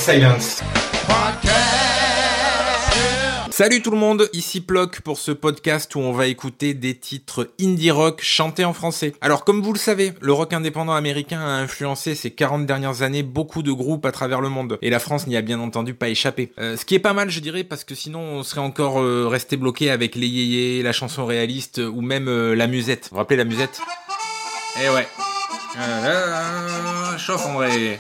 Excellence. Salut tout le monde, ici Ploc pour ce podcast où on va écouter des titres indie rock chantés en français. Alors comme vous le savez, le rock indépendant américain a influencé ces 40 dernières années beaucoup de groupes à travers le monde. Et la France n'y a bien entendu pas échappé. Ce qui est pas mal je dirais parce que sinon on serait encore resté bloqué avec les yéyés, la chanson réaliste ou même la musette. Vous vous rappelez la musette ? Eh ouais. Chauffe André.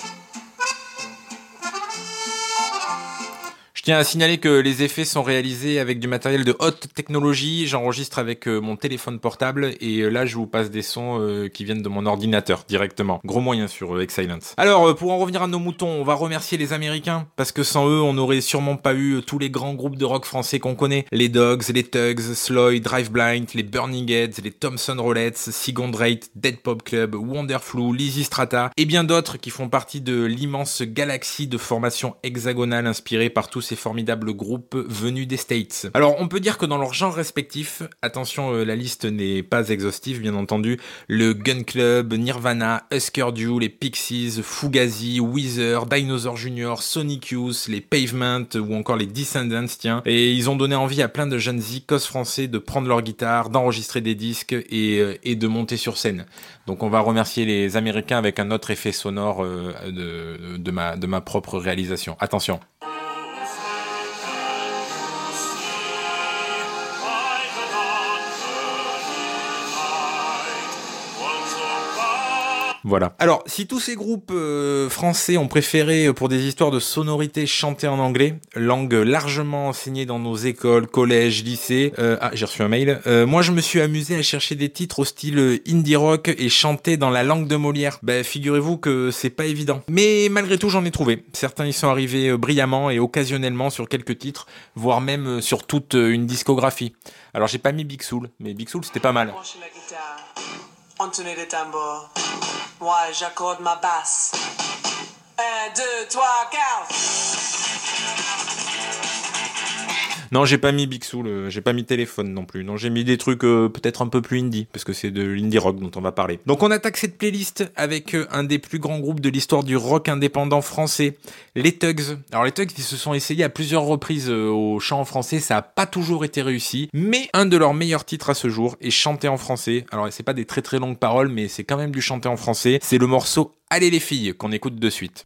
Je tiens à signaler que les effets sont réalisés avec du matériel de haute technologie. J'enregistre avec mon téléphone portable et là je vous passe des sons qui viennent de mon ordinateur directement. Gros moyen sur Excellence. Alors pour en revenir à nos moutons, on va remercier les Américains parce que sans eux on n'aurait sûrement pas eu tous les grands groupes de rock français qu'on connaît. Les Dogs, les Tugs, Sloyd, Drive Blind, les Burning Heads, les Thompson Rollets, Second Rate, Dead Pop Club, Wonderflu, Lizzy Strata et bien d'autres qui font partie de l'immense galaxie de formations hexagonales inspirées par tous ces formidables groupes venus des States. Alors on peut dire que dans leurs genres respectifs, attention la liste n'est pas exhaustive bien entendu, le Gun Club, Nirvana, Husker Du, les Pixies, Fugazi, Weezer, Dinosaur Jr., Sonic Youth, les Pavement ou encore les Descendants, tiens, et ils ont donné envie à plein de jeunes zikos français de prendre leur guitare, d'enregistrer des disques et de monter sur scène. Donc on va remercier les Américains avec un autre effet sonore de ma propre réalisation. Attention. Voilà. Alors, si tous ces groupes français ont préféré pour des histoires de sonorité chanter en anglais, langue largement enseignée dans nos écoles, collèges, lycées, j'ai reçu un mail. Moi, je me suis amusé à chercher des titres au style indie rock et chanter dans la langue de Molière. Figurez-vous que c'est pas évident. Mais malgré tout, j'en ai trouvé. Certains y sont arrivés brillamment et occasionnellement sur quelques titres, voire même sur toute une discographie. Alors, j'ai pas mis Big Soul, mais Big Soul, c'était pas mal. Entonner les tambours. Moi, j'accorde ma basse. 1, 2, 3, 4. Non, j'ai pas mis Big Soul, j'ai pas mis Téléphone non plus. Non, j'ai mis des trucs peut-être un peu plus indie, parce que c'est de l'indie rock dont on va parler. Donc on attaque cette playlist avec un des plus grands groupes de l'histoire du rock indépendant français, les Tugs. Alors les Tugs, ils se sont essayés à plusieurs reprises au chant en français, ça a pas toujours été réussi, mais un de leurs meilleurs titres à ce jour est chanté en français. Alors c'est pas des très très longues paroles, mais c'est quand même du chanté en français. C'est le morceau Allez les filles qu'on écoute de suite.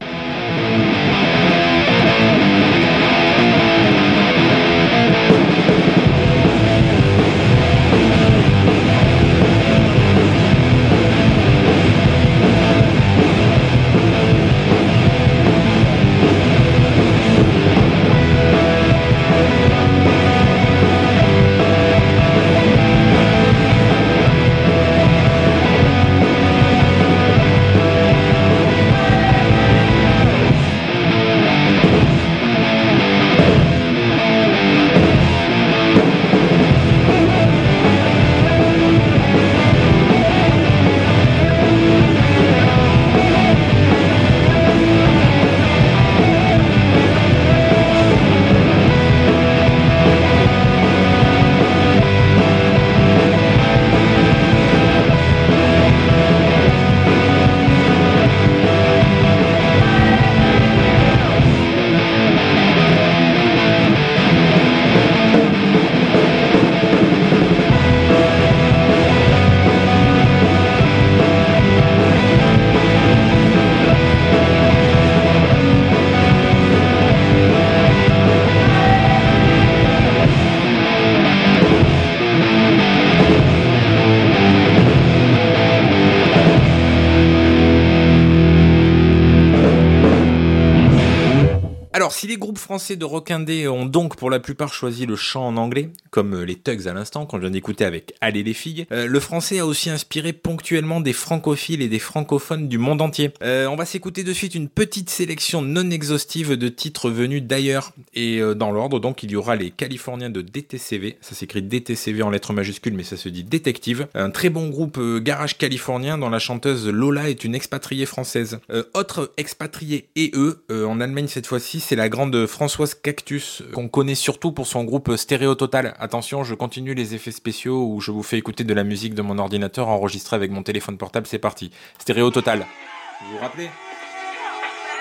Alors, si les groupes français de rock indé ont donc pour la plupart choisi le chant en anglais, comme les Tugs à l'instant, qu'on vient d'écouter avec Allez les filles, le français a aussi inspiré ponctuellement des francophiles et des francophones du monde entier. On va s'écouter de suite une petite sélection non exhaustive de titres venus d'ailleurs. Et dans l'ordre, donc, il y aura les Californiens de DTCV, ça s'écrit DTCV en lettres majuscules, mais ça se dit Detective, un très bon groupe garage californien dont la chanteuse Lola est une expatriée française. Autre expatriée et en Allemagne cette fois-ci, c'est la grande Françoise Cactus, qu'on connaît surtout pour son groupe Stéréo Total. Attention, je continue les effets spéciaux où je vous fais écouter de la musique de mon ordinateur enregistrée avec mon téléphone portable, c'est parti. Stéréo Total. Vous vous rappelez ?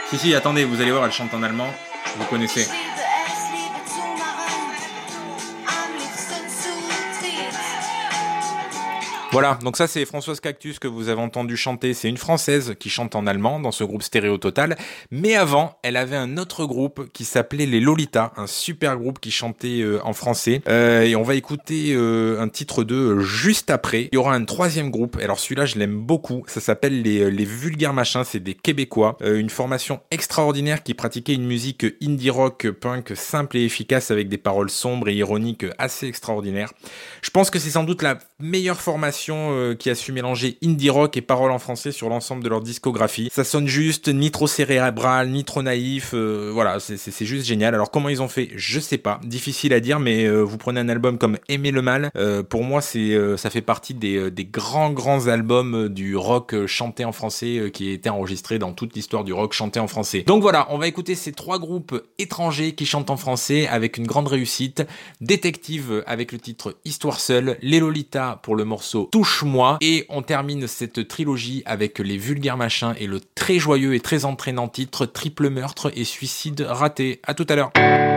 Si, attendez, vous allez voir, elle chante en allemand. Vous connaissez. Voilà, donc ça c'est Françoise Cactus que vous avez entendu chanter, c'est une Française qui chante en allemand dans ce groupe Stéréo Total, mais avant, elle avait un autre groupe qui s'appelait les Lolitas, un super groupe qui chantait en français, et on va écouter un titre d'eux juste après. Il y aura un troisième groupe, alors celui-là je l'aime beaucoup, ça s'appelle les Vulgaires Machins, c'est des Québécois, une formation extraordinaire qui pratiquait une musique indie rock punk simple et efficace avec des paroles sombres et ironiques assez extraordinaires. Je pense que c'est sans doute la meilleure formation qui a su mélanger indie rock et paroles en français sur l'ensemble de leur discographie. Ça sonne juste, ni trop cérébral, ni trop naïf, voilà, c'est juste génial. Alors comment ils ont fait, je sais pas, difficile à dire, mais vous prenez un album comme Aimer le mal, pour moi ça fait partie des grands albums du rock chanté en français qui a été enregistré dans toute l'histoire du rock chanté en français. Donc voilà, on va écouter ces trois groupes étrangers qui chantent en français avec une grande réussite. Détective avec le titre Histoire seule, les Lolitas pour le morceau Touche-moi, et on termine cette trilogie avec les Vulgaires Machins et le très joyeux et très entraînant titre Triple meurtre et suicide raté. À tout à l'heure.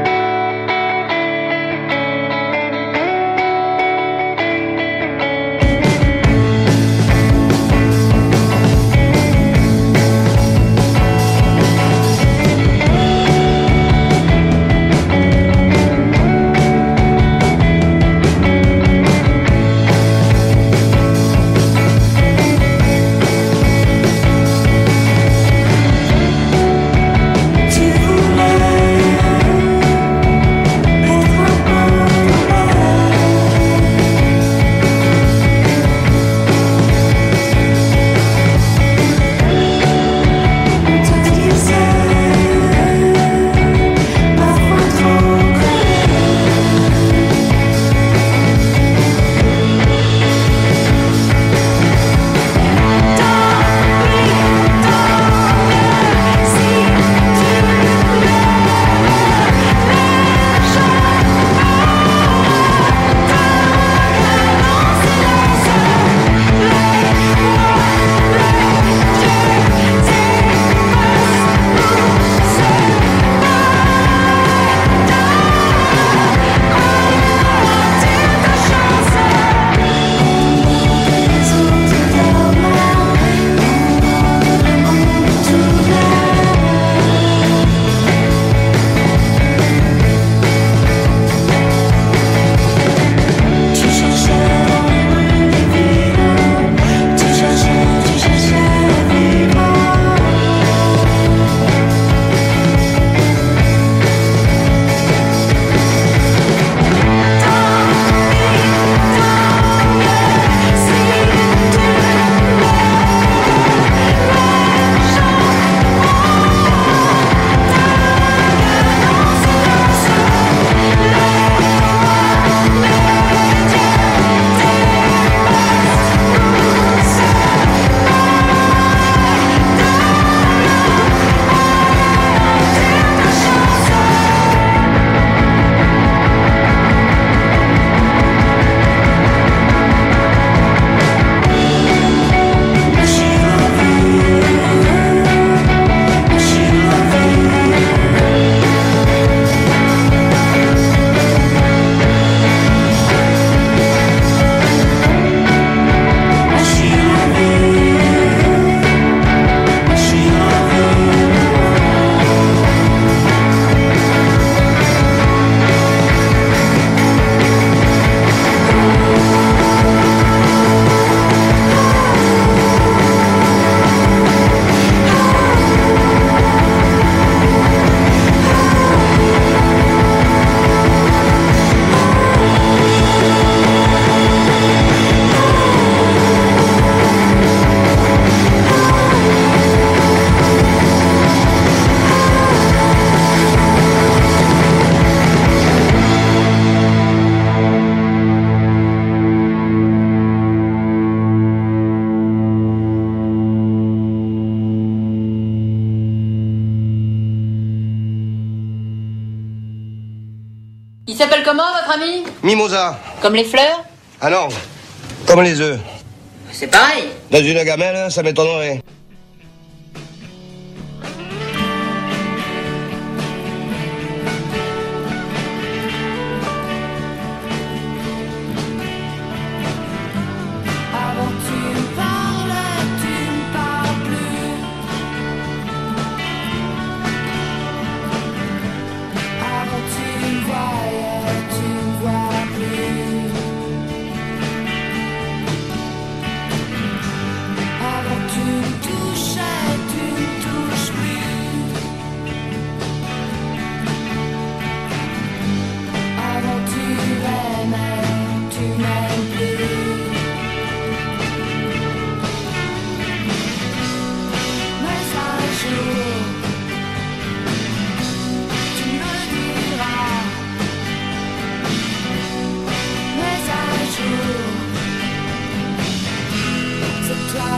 Il s'appelle comment, votre ami? Mimosa. Comme les fleurs? Ah non, comme les œufs. C'est pareil. Dans une gamelle, ça m'étonnerait.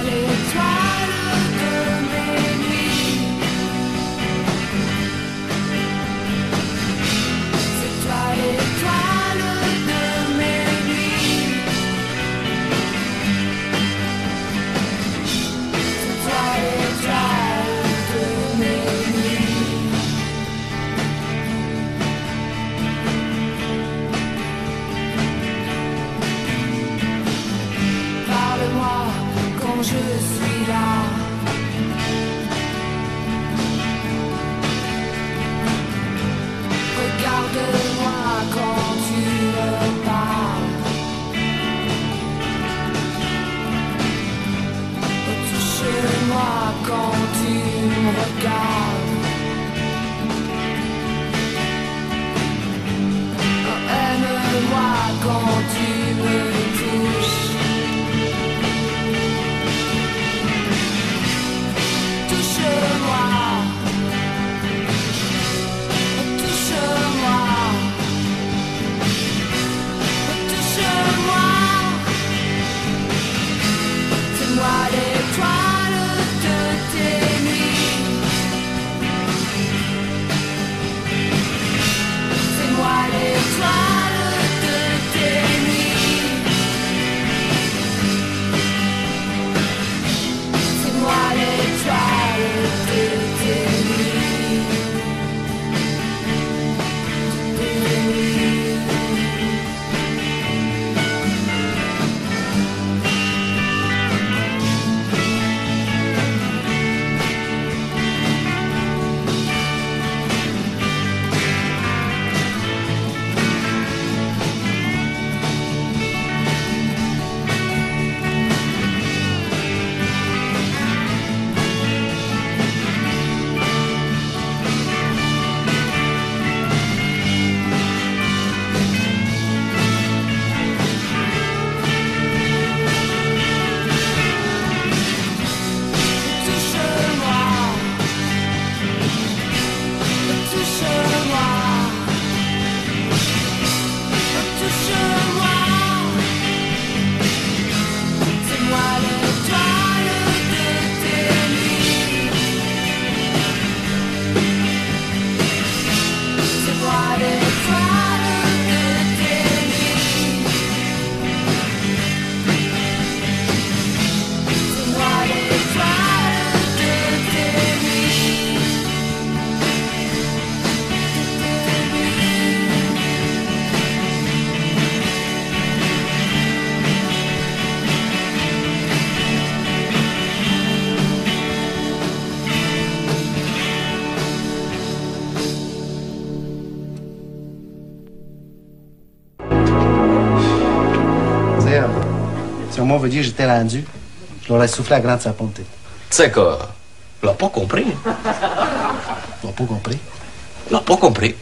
Si on m'avait dit que j'étais rendu, je l'aurais soufflé à grande saponté. C'est quoi? L'a pas compris. Ils n'ont pas compris. L'a pas compris.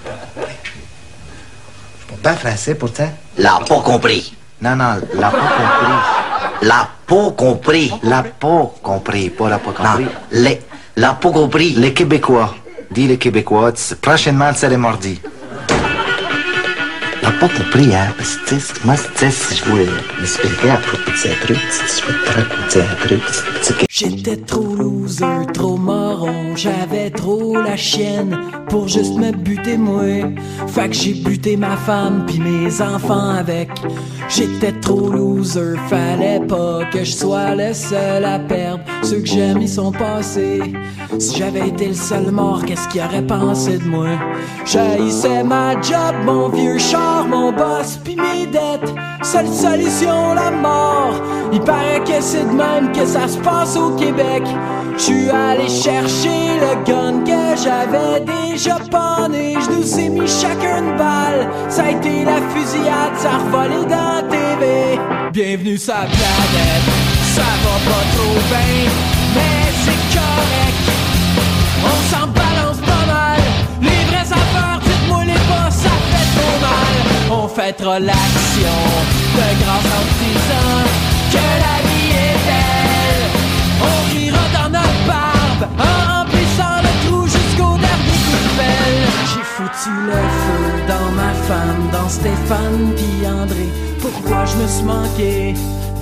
Je suis pas bien français, pourtant. L'a pas compris. Non, non, l'a pas compris. L'a pas compris. L'a pas compris, pas l'a pas compris. Non, l'a pas compris. Les Québécois. Dis les Québécois, prochainement, tu serais mardi. L'a pas compris, hein, parce que, tu sais, moi, tu sais, si je voulais m'expliquer à propos de ces trucs, si je veux te raconter un truc, tu sais que... J'étais trop loser, trop marron, j'avais trop la chienne pour juste me buter moi. Fait que j'ai buté ma femme pis mes enfants avec. J'étais trop loser, fallait pas que je sois le seul à perdre. Ceux que j'aime ils sont passés. Si j'avais été le seul mort, qu'est-ce qu'ils auraient pensé de moi? J'haïssais ma job, mon vieux char, mon boss pis mes dettes. Seule solution, la mort. Il paraît que c'est de même que ça se passe au Québec. J'suis allé chercher le gun que j'avais déjà panné. J'nous ai mis chacun une balle. Ça a été la fusillade, ça a revolé dans la TV. Bienvenue sur la planète, ça va pas trop bien, mais c'est correct. On s'en balance pas mal. Les vraies affaires, dites-moi les pas, ça fait trop mal. On fêtera l'action de grâce en disant que la vie est belle. On rira dans notre barbe en remplissant le trou jusqu'au dernier coup de pelle. J'ai foutu le feu dans ma femme, dans Stéphane pis André. Pourquoi je me suis manqué?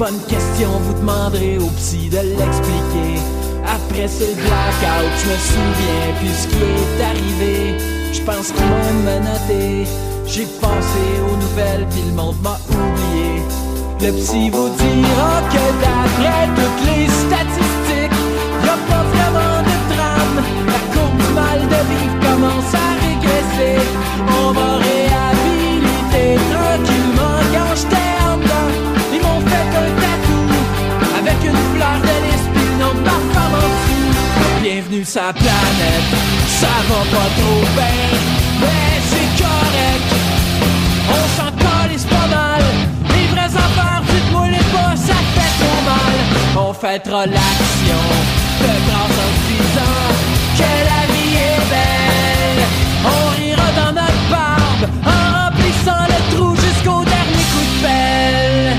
pas une question, vous demanderez au psy de l'expliquer. Après c'est le blackout, je me souviens plus ce qui est arrivé. Je pense qu'ils m'ont menotté. J'ai pensé aux nouvelles puis le monde m'a oublié. Le psy vous dira que d'après toutes les statistiques, y'a pas vraiment de drame. La courbe du mal de vivre commence à régresser. On va réhabiliter tranquillement. Quand j'étais en dedans, ils m'ont fait un tatou avec une fleur de lys pis le nom de ma femme en dessous. Bienvenue sur la planète, ça va pas trop bien, mais c'est correct. On s'en calisse pas mal. Les vraies affaires, dites-moi les pas, ça fait trop mal. On fêtera l'action de grâce en se disant que la vie est belle. On rira dans notre barbe en remplissant le trou jusqu'au dernier coup de pelle.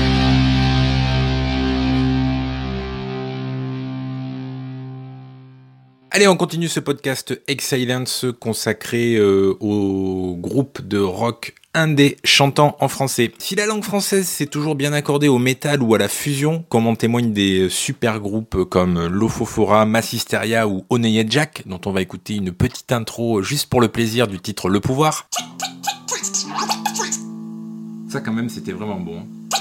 Allez, on continue ce podcast Excellence consacré au groupe de rock indé chantant en français. Si la langue française s'est toujours bien accordée au métal ou à la fusion, comme en témoignent des super groupes comme Lofofora, Massisteria ou Oneyet Jack, dont on va écouter une petite intro juste pour le plaisir du titre Le Pouvoir. Ça quand même c'était vraiment bon.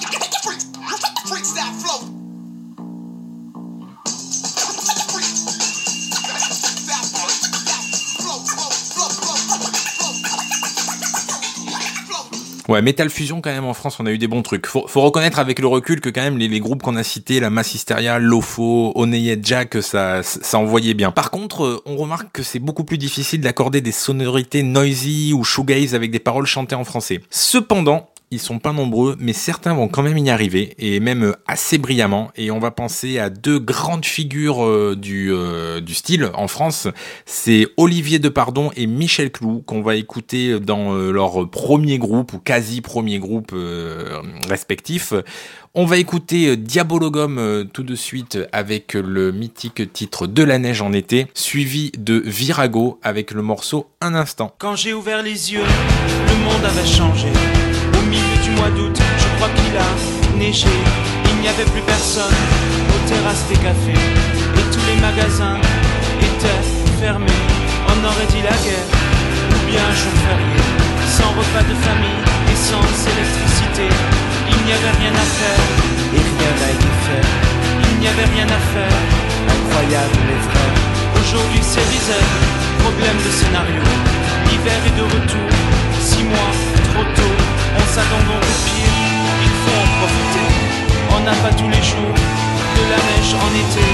Ouais, Metal Fusion quand même en France, on a eu des bons trucs. Faut reconnaître avec le recul que quand même les groupes qu'on a cités, la Massisteria, Lofo, Oneyet Jack, ça envoyait bien. Par contre, on remarque que c'est beaucoup plus difficile d'accorder des sonorités noisy ou shoegaze avec des paroles chantées en français. Cependant, ils sont pas nombreux, mais certains vont quand même y arriver, et même assez brillamment. Et on va penser à deux grandes figures du style en France. C'est Olivier Depardon et Michel Clou, qu'on va écouter dans leur premier groupe, ou quasi premier groupe respectif. On va écouter Diabologum tout de suite avec le mythique titre De la neige en été, suivi de Virago avec le morceau Un instant. Quand j'ai ouvert les yeux, le monde avait changé. Au milieu du mois d'août, je crois qu'il a neigé. Il n'y avait plus personne aux terrasses des cafés. Et tous les magasins étaient fermés. On aurait dit la guerre, ou bien un jour férié. Sans repas de famille et sans électricité. Il n'y avait rien à faire, et rien n'a été fait. Il n'y avait rien à faire, incroyable les frères. Aujourd'hui c'est risette, problème de scénario. L'hiver est de retour, 6 mois, trop tôt. On s'attend donc au pire, il faut en profiter. On n'a pas tous les jours de la neige en été.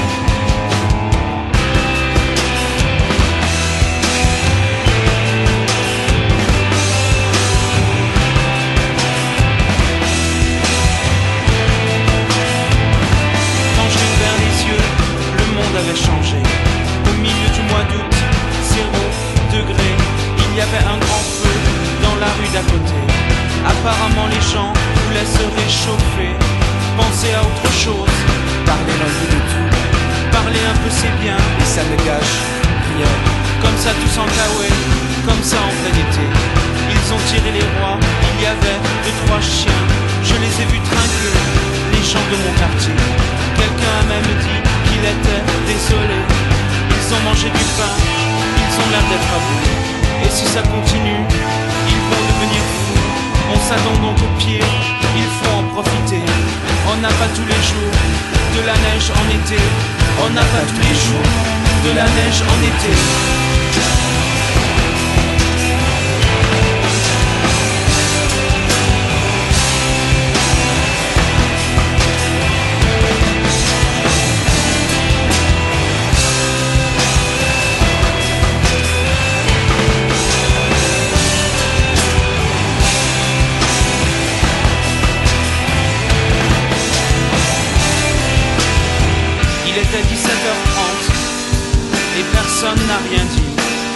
Quand j'ai ouvert les yeux, le monde avait changé. Au milieu du mois d'août, 0 degré. Il y avait un grand feu dans la rue d'à côté. Apparemment les gens voulaient se réchauffer. Penser à autre chose. Parler un peu de tout. Parler un peu c'est bien. Et ça ne gâche rien. Comme ça tous en kawaii. Comme ça en plein été. Ils ont tiré les rois. Il y avait 2-3 chiens. Je les ai vus trinquer. Les gens de mon quartier. Quelqu'un a même dit qu'il était désolé. Ils ont mangé du pain. Ils ont l'air d'être à bout. Et si ça continue, ils vont devenir fous. On s'attend donc au pire, il faut en profiter. On n'a pas tous les jours de la neige en été. On n'a pas tous les jours de la neige en été. Il était 17h30 et personne n'a rien dit.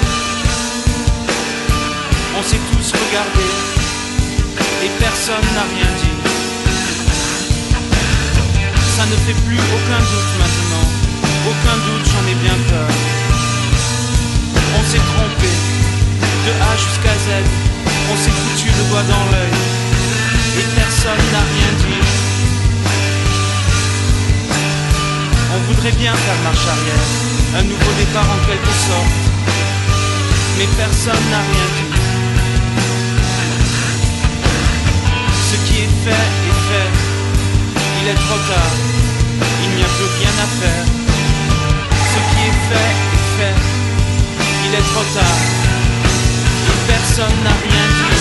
On s'est tous regardés et personne n'a rien dit. Ça ne fait plus aucun doute maintenant. Aucun doute, j'en ai bien peur. On s'est trompé de A jusqu'à Z. On s'est foutu le doigt dans l'œil et personne n'a rien dit. pourrait bien faire marche arrière, un nouveau départ en quelque sorte. Mais personne n'a rien dit. Ce qui est fait, il est trop tard, il n'y a plus rien à faire. Ce qui est fait, il est trop tard, et personne n'a rien dit.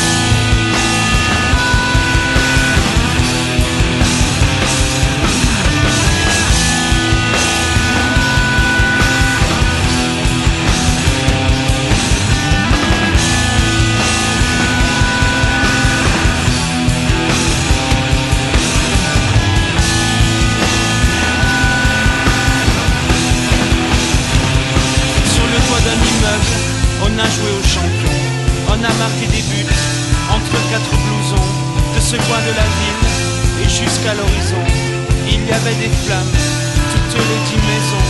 On a joué aux champions, on a marqué des buts entre quatre blousons, de ce coin de la ville et jusqu'à l'horizon. Il y avait des flammes, toutes les 10 maisons.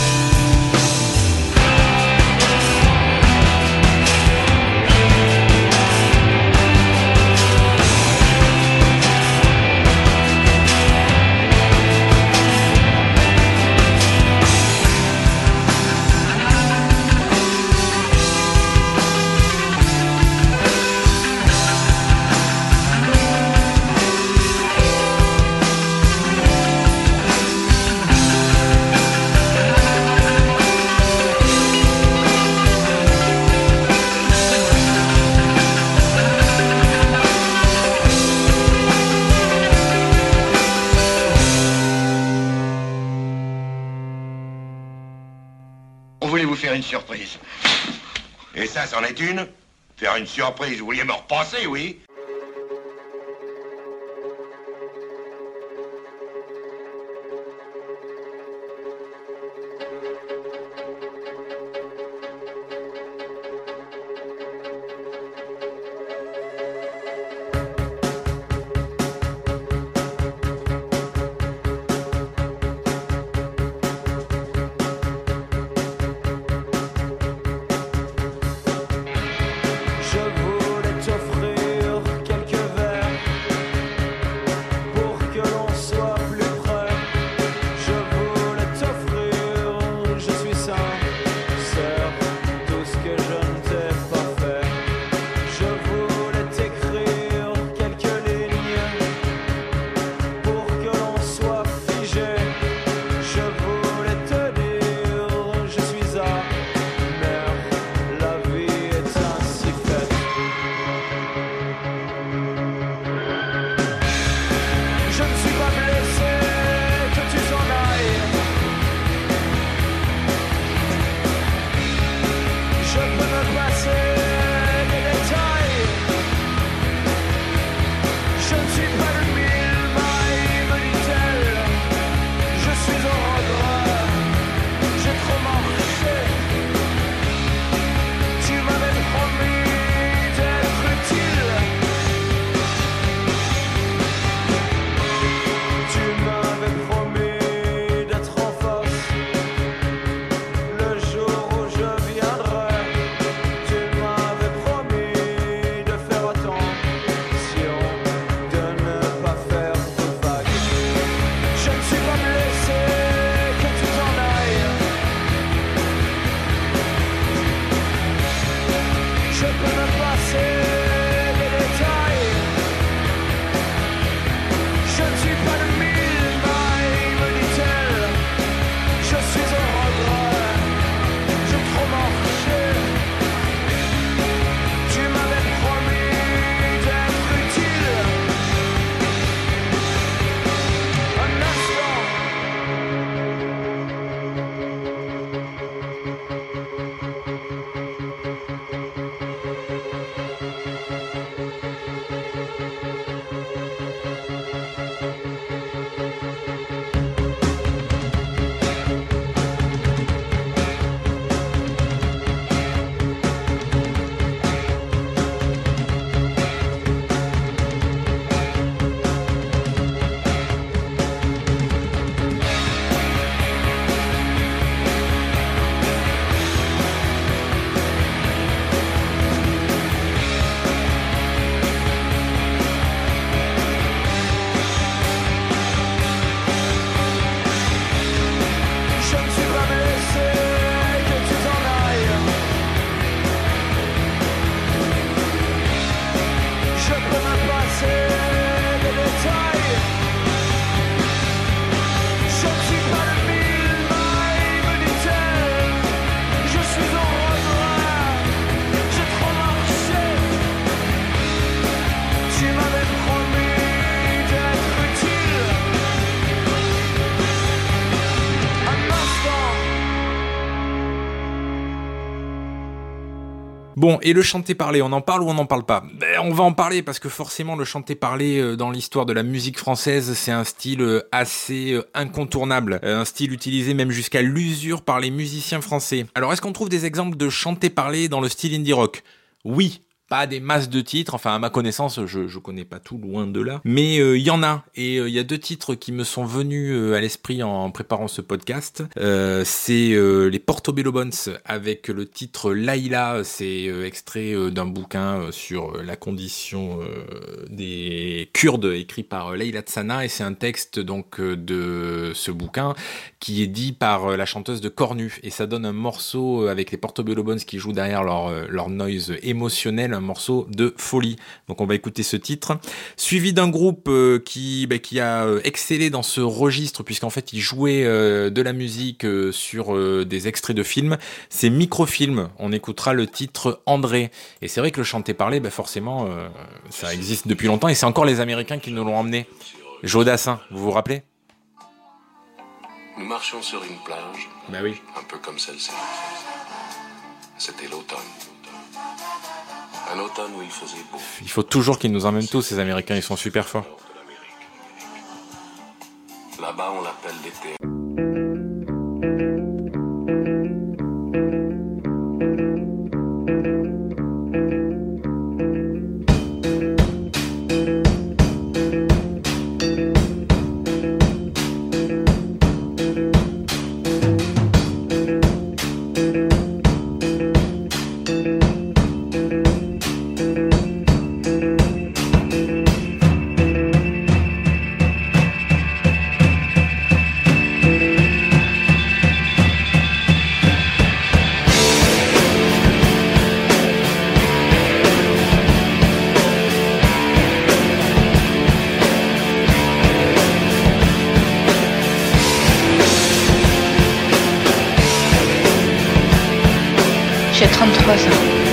Faire une surprise. Et ça, c'en est une? Faire une surprise, vous vouliez me repasser, oui? Je voulais t'offrir Bon, et le chanter-parler, on en parle ou on n'en parle pas? On va en parler parce que forcément le chanter-parler dans l'histoire de la musique française, c'est un style assez incontournable, un style utilisé même jusqu'à l'usure par les musiciens français. Alors est-ce qu'on trouve des exemples de chanter-parler dans le style indie rock? Oui. Pas des masses de titres, enfin à ma connaissance, je connais pas tout, loin de là. Mais il y en a, et il y a 2 titres qui me sont venus à l'esprit en préparant ce podcast. C'est les Portobello Bones avec le titre Laïla, c'est extrait d'un bouquin sur la condition des Kurdes écrit par Leïla Tsana, et c'est un texte donc de ce bouquin qui est dit par la chanteuse de Cornu, et ça donne un morceau avec les Portobello Bones qui jouent derrière leur noise émotionnel, un morceau de folie. Donc on va écouter ce titre, suivi d'un groupe qui a excellé dans ce registre, puisqu'en fait il jouait de la musique sur des extraits de films. C'est Microfilm, on écoutera le titre André. Et c'est vrai que le chanter-parler, forcément, ça existe depuis longtemps, et c'est encore les Américains qui nous l'ont emmené. Joe Dassin, vous vous rappelez? Nous marchions sur une plage, Oui. un peu comme celle-ci. C'était l'automne. Un automne où il faisait beau. Il faut toujours qu'ils nous emmènent tous, ces Américains, ils sont super forts. Là-bas, on l'appelle l'été. J'ai 33 ans.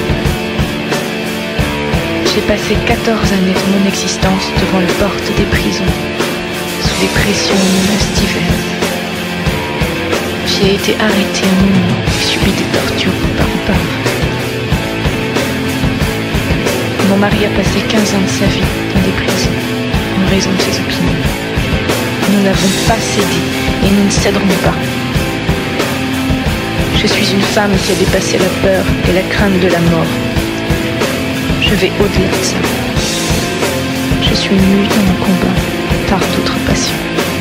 J'ai passé 14 années de mon existence devant les portes des prisons, sous les pressions menaces diverses. J'ai été arrêté un moment et subi des tortures par en part. Mon mari a passé 15 ans de sa vie dans des prisons, en raison de ses opinions. Nous n'avons pas cédé et nous ne céderons pas. Je suis une femme qui a dépassé la peur et la crainte de la mort. Je vais au-delà de ça. Je suis mue dans mon combat par d'autres passions.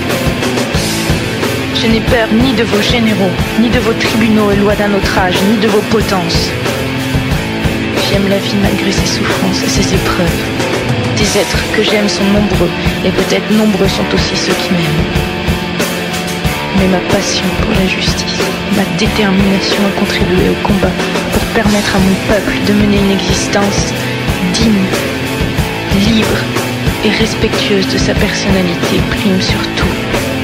Je n'ai peur ni de vos généraux, ni de vos tribunaux et lois d'un autre âge, ni de vos potences. J'aime la vie malgré ses souffrances et ses épreuves. Des êtres que j'aime sont nombreux, et peut-être nombreux sont aussi ceux qui m'aiment. Mais ma passion pour la justice, ma détermination à contribuer au combat pour permettre à mon peuple de mener une existence digne, libre et respectueuse de sa personnalité prime sur tout.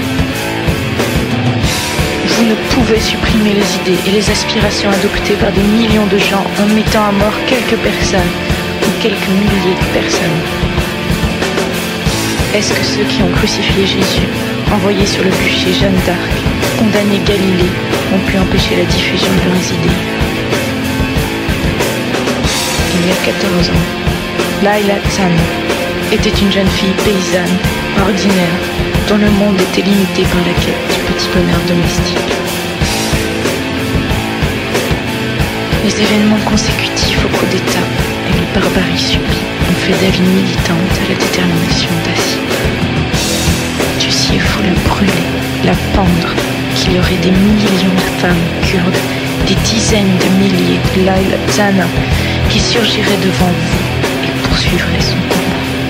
Vous ne pouvez supprimer les idées et les aspirations adoptées par des millions de gens en mettant à mort quelques personnes ou quelques milliers de personnes. Est-ce que ceux qui ont crucifié Jésus, envoyé sur le bûcher Jeanne d'Arc, condamné Galilée, ont pu empêcher la diffusion de leurs idées? Il y a 14 ans, Leïla Tsana était une jeune fille paysanne, ordinaire, dont le monde était limité par la quête du petit bonheur domestique. Les événements consécutifs au coup d'État et les barbaries subies ont fait d'elle une militante à la détermination d'acier. Il faut la brûler, la pendre, qu'il y aurait des millions de femmes kurdes, des dizaines de milliers de Leïla Tsana qui surgiraient devant vous et poursuivraient son combat.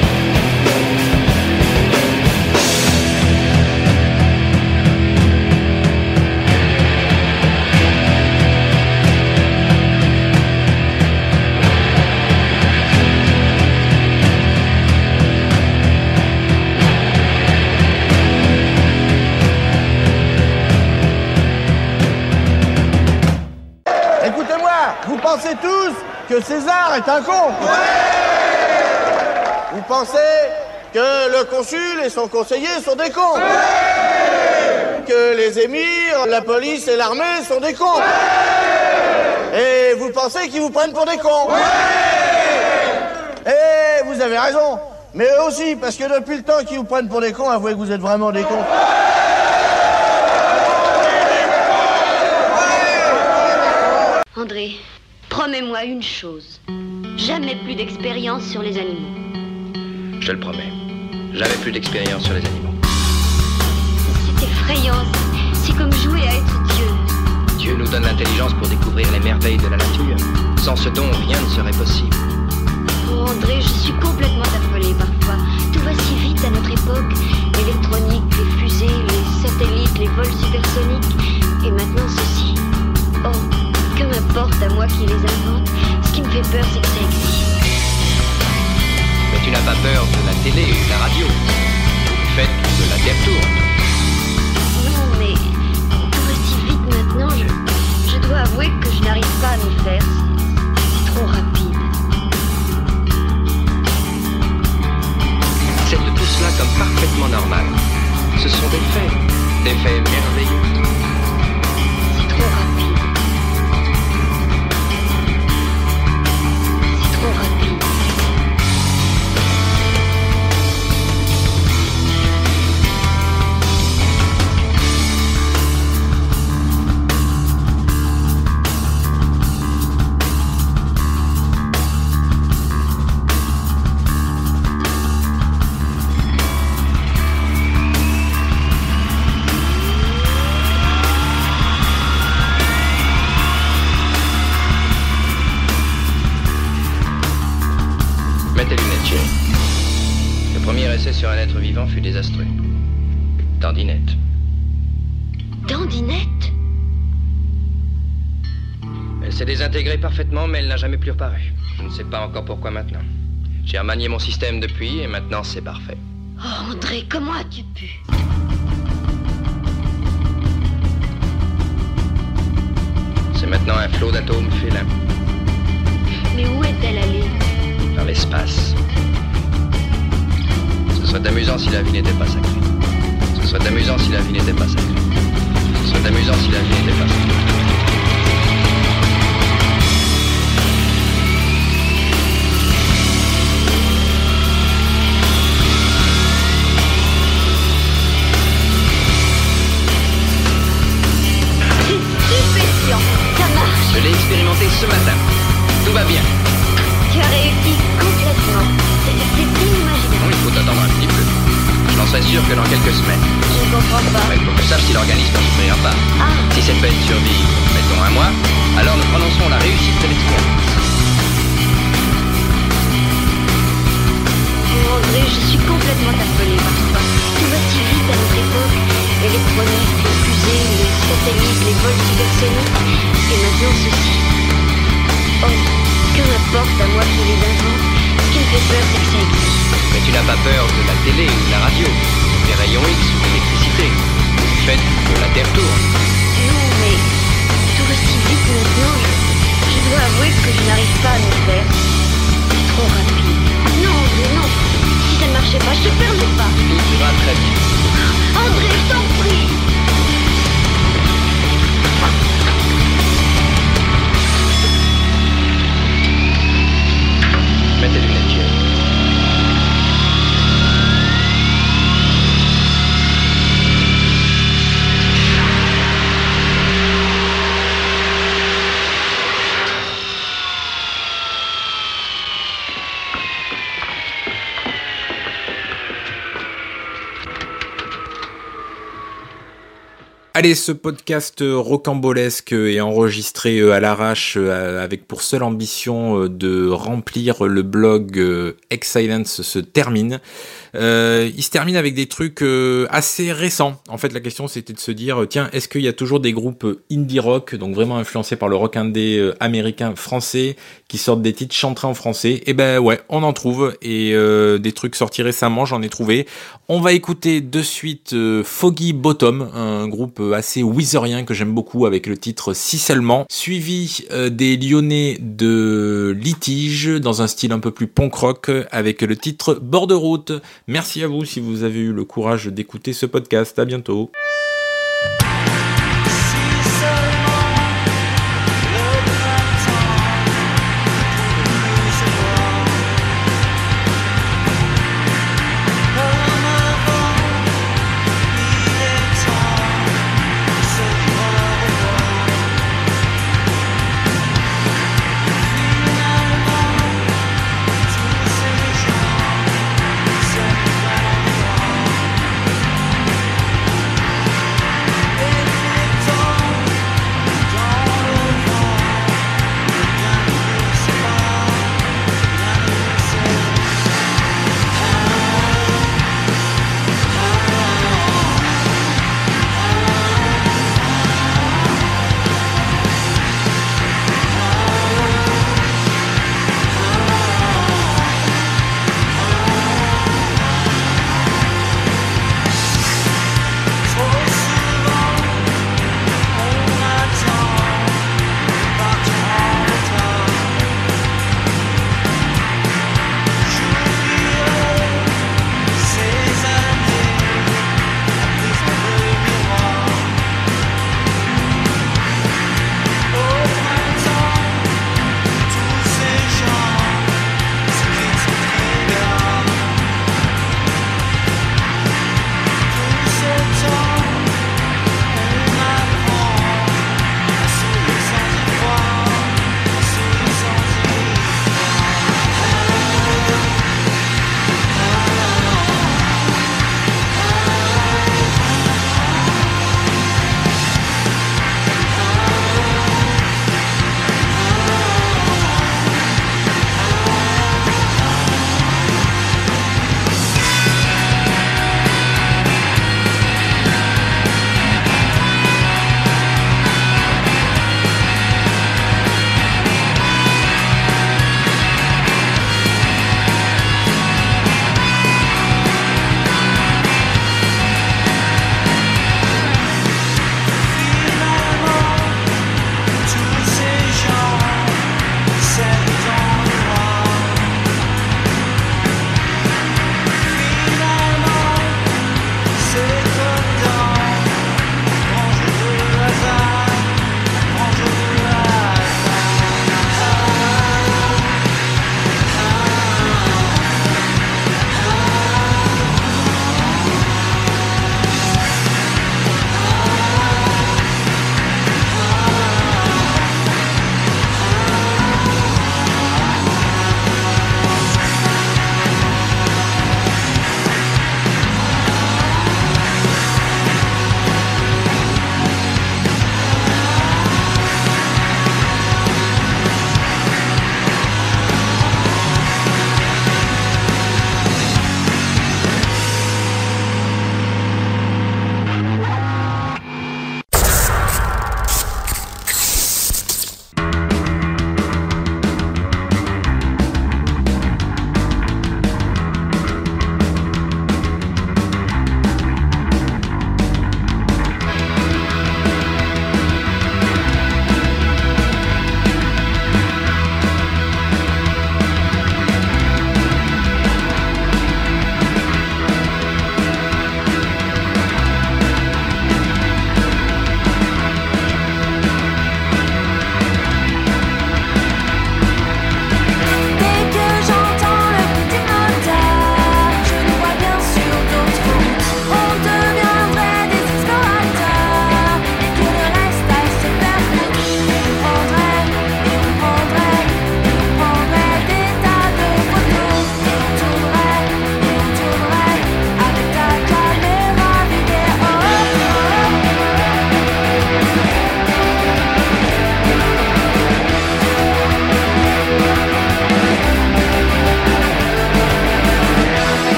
Vous pensez tous que César est un con. Vous pensez que le consul et son conseiller sont des cons. que les émirs, la police et l'armée sont des cons. Et vous pensez qu'ils vous prennent pour des cons. Et vous avez raison. Mais eux aussi, parce que depuis le temps qu'ils vous prennent pour des cons, avouez que vous êtes vraiment des cons. André, promets-moi une chose. Jamais plus d'expérience sur les animaux. Je te le promets. Jamais plus d'expérience sur les animaux. C'est effrayant. C'est comme jouer à être Dieu. Dieu nous donne l'intelligence pour découvrir les merveilles de la nature. Sans ce don, rien ne serait possible. Oh André, je suis complètement affolée parfois. Tout va si vite à notre époque. L'électronique, les fusées, les satellites, les vols supersoniques. Et maintenant ceci. Oh, que m'importe à moi qui les invente. Ce qui me fait peur, c'est que ça existe. Mais tu n'as pas peur de la télé et de la radio. Du fait que la Terre tourne. Non, mais tout va si vite maintenant. Je dois avouer que je n'arrive pas à m'y faire. C'est trop rapide. Accepte tout cela comme parfaitement normal. Ce sont des faits merveilleux. C'est trop rapide. C'est trop rapide. Sur un être vivant fut désastreux. Dandinette. Dandinette ? Elle s'est désintégrée parfaitement, mais elle n'a jamais plus reparu. Je ne sais pas encore pourquoi maintenant. J'ai remanié mon système depuis, et maintenant c'est parfait. Oh André, comment as-tu pu ? C'est maintenant un flot d'atomes félins. Mais où est-elle allée ? Dans l'espace. Ce serait amusant si la vie n'était pas sacrée. Ce serait amusant si la vie n'était pas sacrée. Ce serait amusant si la vie n'était pas sacrée. C'est stupéfiant. Ça marche. Je l'ai expérimenté ce matin. Tout va bien. Tu as réussi complètement. C'est inimaginable. Bon, il faut attendre un petit peu. J'en serais sûr que dans quelques semaines. Je ne comprends pas. Il faut que je sache si l'organisme ne souffrira pas. Ah. Si cette bête survit, mettons un mois, alors nous prononcerons la réussite de l'expérience. Oh André, je suis complètement affolée parfois. Tout va si vite à notre époque. L'électronique, les fusées, les satellites, les vols supersoniques. Et maintenant ceci. Oh, que m'importe à moi qui les invente. Ce qui me fait peur, c'est que ça existe. Mais tu n'as pas peur de la télé ou de la radio, des rayons X ou de l'électricité, du fait que la Terre tourne. Non, mais tout va si vite maintenant, je dois avouer que je n'arrive pas à m'y faire. C'est trop rapide. Non, André, non. Si ça ne marchait pas, je te permets pas. Tout ira très bien. André, je t'en prie. Mets tes lunettes, Jerry. Allez, ce podcast rocambolesque est enregistré à l'arrache avec pour seule ambition de remplir le blog X-Silence se termine. Il se termine avec des trucs assez récents. En fait, la question c'était de se dire, tiens, est-ce qu'il y a toujours des groupes indie rock, donc vraiment influencés par le rock indé américain, français, qui sortent des titres chantés en français? Eh ben ouais, on en trouve, et des trucs sortis récemment, j'en ai trouvé. On va écouter de suite Foggy Bottom, un groupe assez wizardien que j'aime beaucoup, avec le titre Si seulement, suivi des Lyonnais de Litige dans un style un peu plus punk rock avec le titre Bord de route. Merci à vous si vous avez eu le courage d'écouter ce podcast. À bientôt.